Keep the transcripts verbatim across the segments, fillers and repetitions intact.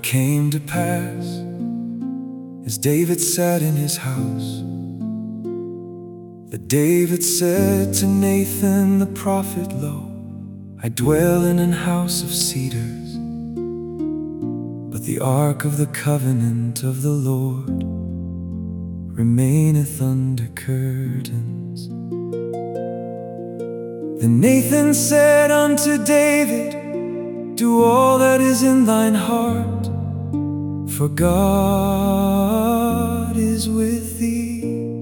came to pass, as David sat in his house, that David said to Nathan the prophet, Lo, I dwell in an house of cedars, but the ark of the covenant of the Lord remaineth under curtains. Then Nathan said unto David, do all that is in thine heart, for God is with thee.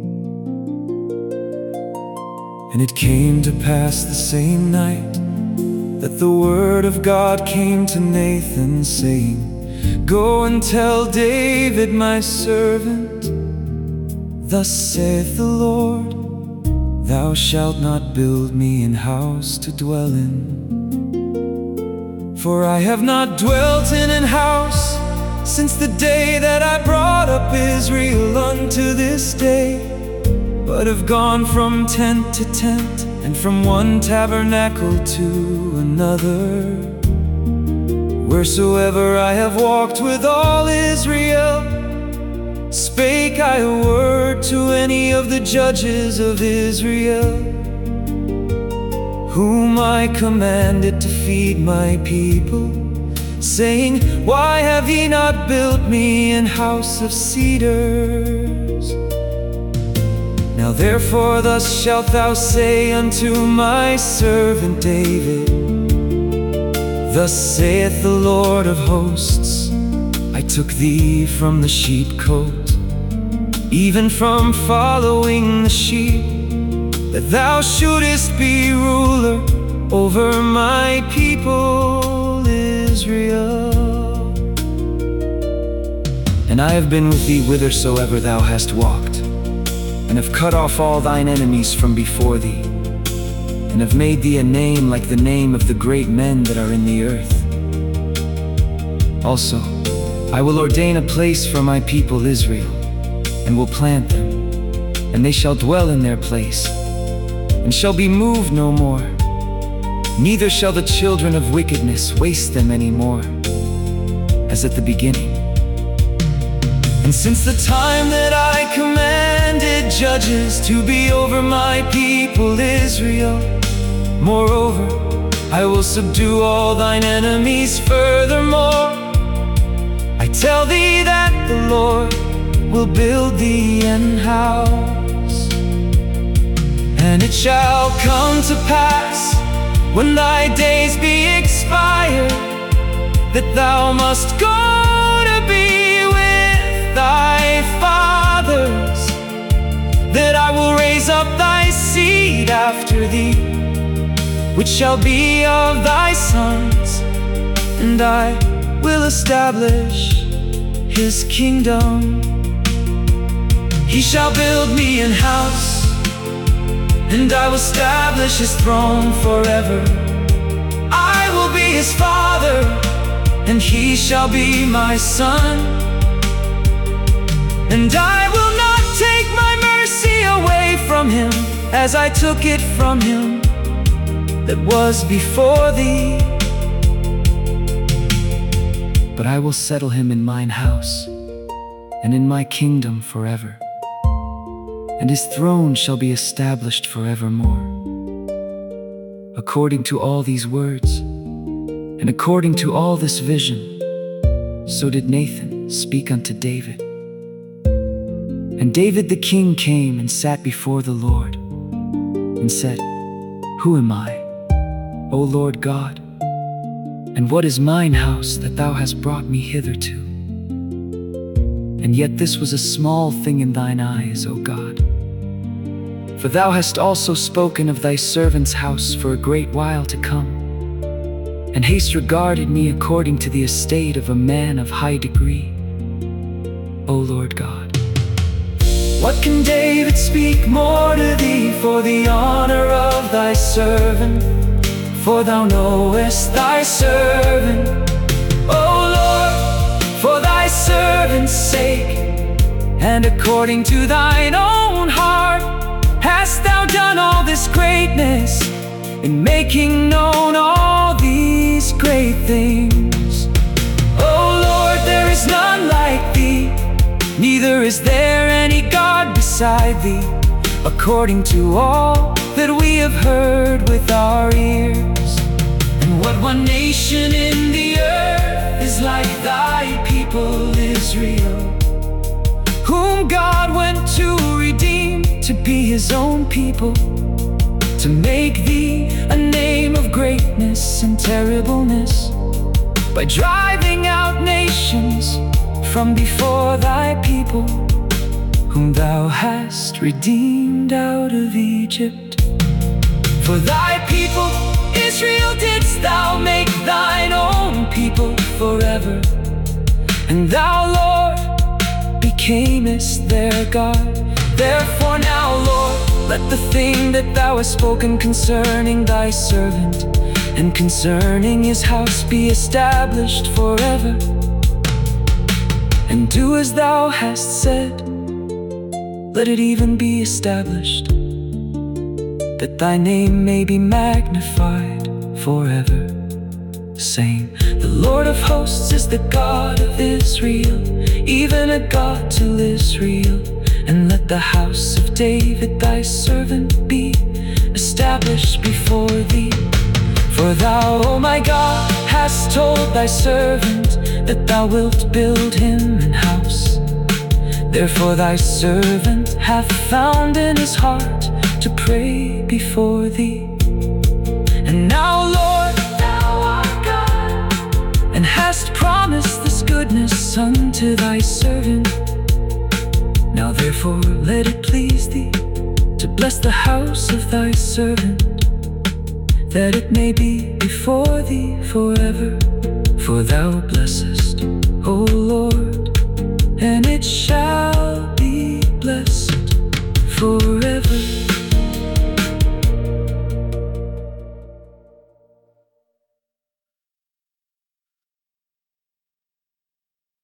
And it came to pass the same night that the word of God came to Nathan, saying, Go and tell David my servant, Thus saith the Lord, Thou shalt not build me an house to dwell in. For I have not dwelt in an house since the day that I brought up Israel unto this day, but have gone from tent to tent, and from one tabernacle to another. Wheresoever I have walked with all Israel, spake I a word to any of the judges of Israel, whom I commanded to feed my people, saying, Why have ye not built me an house of cedars? Now therefore thus shalt thou say unto my servant David, Thus saith the Lord of hosts, I took thee from the sheepcote, even from following the sheep, that thou shouldest be ruler over my people Israel. And I have been with thee whithersoever thou hast walked, and have cut off all thine enemies from before thee, and have made thee a name like the name of the great men that are in the earth. Also, I will ordain a place for my people Israel, and will plant them, and they shall dwell in their place, and shall be moved no more. Neither shall the children of wickedness waste them any more, as at the beginning. And since the time that I commanded judges to be over my people Israel, moreover, I will subdue all thine enemies furthermore. I tell thee that the Lord will build thee an house. And it shall come to pass, when thy days be expired, that thou must go to be with thy fathers, that I will raise up thy seed after thee, which shall be of thy sons, and I will establish his kingdom. He shall build me an house, and I will establish his throne forever. I will be his father, and he shall be my son. And I will not take my mercy away from him, as I took it from him that was before thee. But I will settle him in mine house, and in my kingdom forever, and his throne shall be established forevermore. According to all these words, and according to all this vision, so did Nathan speak unto David. And David the king came and sat before the Lord, and said, Who am I, O Lord God? And what is mine house that thou hast brought me hitherto? And yet this was a small thing in thine eyes, O God. For thou hast also spoken of thy servant's house for a great while to come, and hast regarded me according to the estate of a man of high degree, O Lord God. What can David speak more to thee for the honor of thy servant? For thou knowest thy servant, O Lord, for thy servant's sake, and according to thine own heart hast thou done all this greatness, in making known all these great things. O Lord, there neither is there any God beside thee, according to all that we have heard with our ears. And what one nation in the earth is like thy people Israel, whom God went to redeem, to be his own people, to make thee a name of greatness and terribleness, by driving out nations from before thy people, whom thou hast redeemed out of Egypt. For thy people Israel didst thou make thine own people forever, and thou, Lord, becamest their God. Therefore now, Lord, let the thing that thou hast spoken concerning thy servant and concerning his house be established forever. And do as thou hast said, let it even be established, that thy name may be magnified forever, saying, the Lord of hosts is the God of Israel, even a God to Israel. And let the house of David thy servant be established before thee. For thou, O my God, hast told thy servant that thou wilt build him an house. Therefore thy servant hath found in his heart to pray before thee. And now, Lord, thou art God, and hast promised this goodness unto thy servant. Now therefore let it please thee to bless the house of thy servant, that it may be before thee forever. For thou blessest